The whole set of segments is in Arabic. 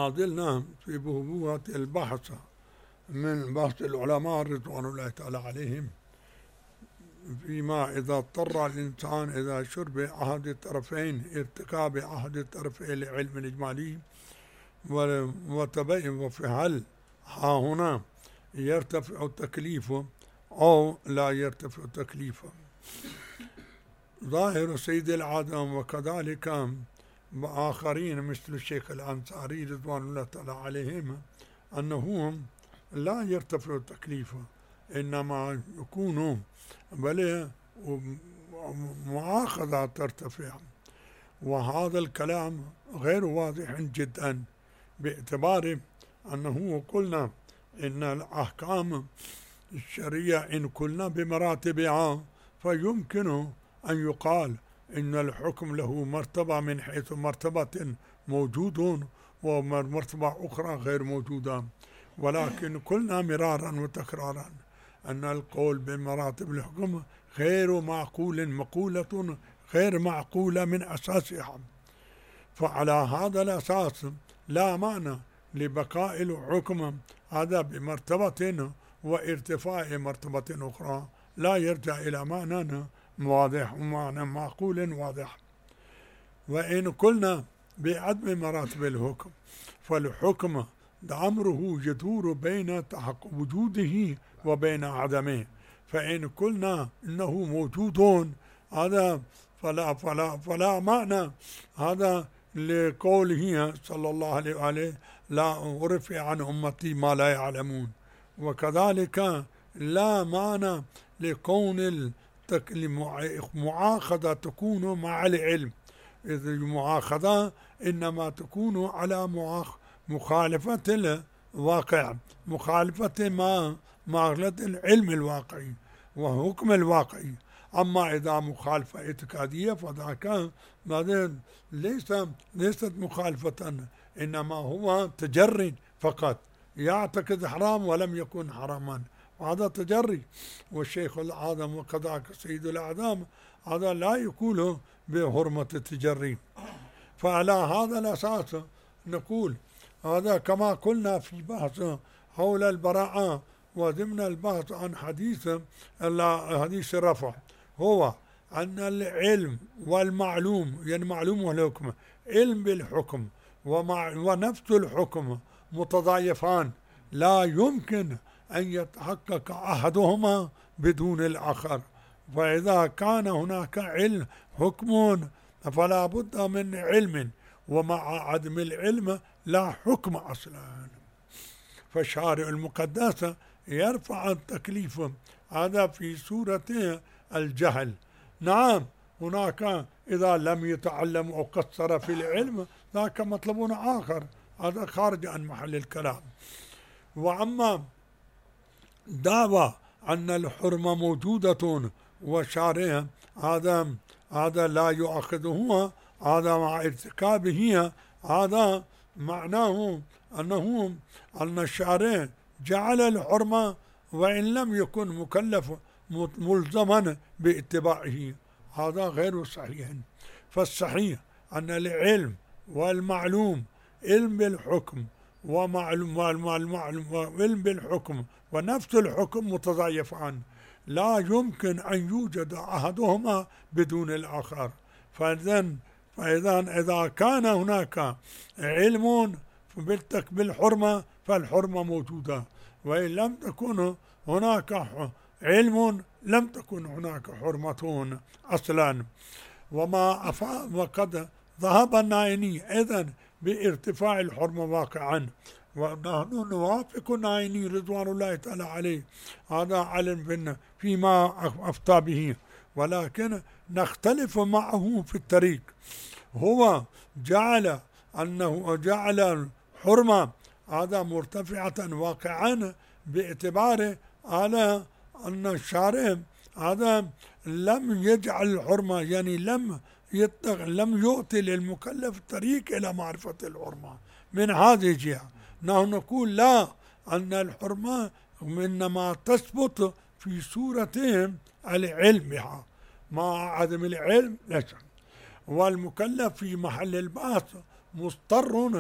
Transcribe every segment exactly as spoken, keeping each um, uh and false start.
ما زلنا في بهبوة البحث من بحث العلماء رضوان الله تعالى عليهم فيما إذا اضطر الإنسان إذا شرب أحد الطرفين ارتكاب أحد الطرفين لعلم الإجمالي وتبين وفي هل ها هنا يرتفع تكليفه أو لا يرتفع تكليفه. ظاهر سيد العالم وكذلك آخرين مثل الشيخ الأنصاري رضوان الله تعالى عليهم أنه لا يرتفع تكليفه، إنما يكون بل مؤاخذة ترتفع، وهذا الكلام غير واضح جدا باعتبار أنه قلنا إن الأحكام الشرعية إن قلنا بمراتبها فيمكن أن يقال إن الحكم له مرتبة من حيث مرتبة موجود ومرتبة أخرى غير موجودة، ولكن قلنا مرارا وتكرارا أن القول بمراتب الحكم غير معقول، مقولة غير معقولة من أساسها، فعلى هذا الأساس لا معنى لبقاء الحكم هذا بمرتبة وارتفاع مرتبة أخرى، لا يرجع إلى معنى واضح ومعنى معقول واضح. وإن قلنا بعدم مراتب الحكم فالحكم أمره يدور بين تحقق وجوده وبين عدمه، فإن قلنا إنه موجود هذا فلا فلا فلا معنى هذا لقوله صلى الله عليه وآله لا أرفع عن أمتي ما لا يعلمون، وكذلك لا معنى لكون المعاخذة تكون مع العلم، إذ المعاخذة إنما تكون على مخالفة الواقع، مخالفة ما معرفة العلم الواقعي وحكم الواقعي. أما إذا مخالفة اعتقادية فذاك ليس ليست مخالفة، إنما هو تجري فقط، يعتقد حرام ولم يكن حراما، وهذا تجري. والشيخ الأعظم وكذاك سيد الأعظم هذا لا يقول بحرمة التجري. فعلى هذا الأساس نقول هذا كما قلنا في بحث حول البراءة وضمن البحث عن حديث حديث الرفع هو أن العلم والمعلوم يعني معلوم والحكم، علم بالحكم ونفس الحكم متضايفان، لا يمكن أن يتحقق أحدهما بدون الآخر، فإذا كان هناك علم حكم فلا بد من علم، ومع عدم العلم لا حكم أصلا. فالشارع المقدس يرفع التكليف هذا في سورة الجهل. نعم هناك إذا لم يتعلم أو قصر في العلم ذاك مطلب آخر، هذا خارج عن محل الكلام. وأما دعوى أن الحرمة موجودة وشارع هذا هذا لا يؤخذه، هذا مع ارتكابه، هذا معناه أنه أن الشارع جعل الحرمة وإن لم يكن مكلف ملزما باتباعه، هذا غير صحيح. فالصحيح أن العلم والمعلوم علم بالحكم ومعلوم والمعلوم وعلم بالحكم ونفس الحكم متضايفان، لا يمكن أن يوجد أحدهما بدون الآخر. فإذا فإذا إذا كان هناك علم بالحرمة فالحرمة موجودة، وإن لم تكن هناك علم لم تكن هناك حرمة أصلا. وما أفا وقد ذهب النائني إذن بارتفاع الحرمة واقعا، ونحن نوافق النائني رضوان الله تعالى عليه، هذا علم فيما أفتى به، ولكن نختلف معه في الطريق. هو جعل أنه جعل الحرمة هذا مرتفعة واقعا باعتبار على أن الشارع هذا لم يجعل الحرمة يعني لم لم يؤتي للمكلف طريق إلى معرفة الحرمة. من هذه الجهة نحن نقول لا، أن الحرمة إنما تثبت في صورتهم العلم بها، مع عدم العلم ليس، والمكلف في محل البحث مضطر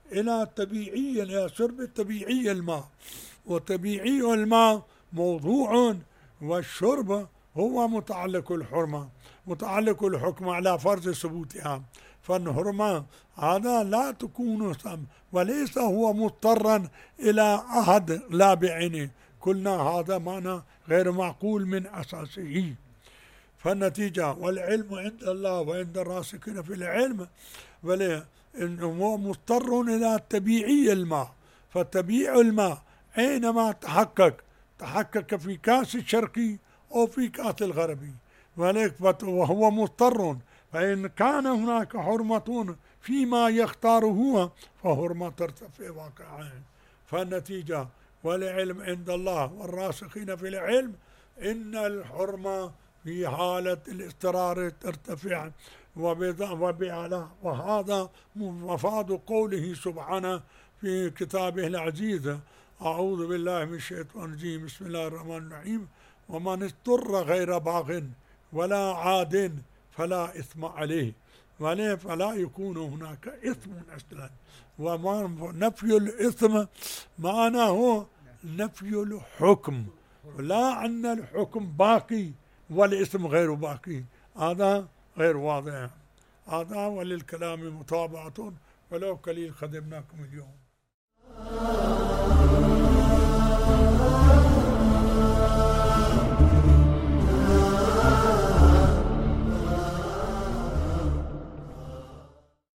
إلى طبيعي، إلى شرب طبيعي الماء، وطبيعي الماء موضوع، والشرب هو متعلق الحرمة، متعلق الحكم على فرض ثبوتها. فالحرمة هذا لا تكون سم، وليس هو مضطرا إلى أحد لا بعينه. قلنا هذا معنى غير معقول من أساسه. فالنتيجة والعلم عند الله وعند الراسخين في العلم، ولا إنه هو مضطر إلى تبييع الماء. فتبييع الماء أينما تحقق، تحقق في كاس الشرقي أو في كاس الغربي، وهو مضطر. فإن كان هناك حرمة فيما يختاره فحرمة ترتفع واقعا. فالنتيجة والعلم عند الله والراسخين في العلم إن الحرمة في حالة الاضطرار ترتفع وبعلا. وهذا مفاد قوله سبحانه في كتابه العزيز: أعوذ بالله من الشيطان الرجيم، بسم الله الرحمن الرحيم: ومن اضطر غير باغ ولا عاد فلا إثم عليه. فلا يكون هناك إثم أصلا. ونفي الإثم معناه نفي الحكم، لا أن الحكم باقي والإثم غير باقي، هذا غير واضح. هذا وللكلام متابعة ولو قليل خدمناكم اليوم.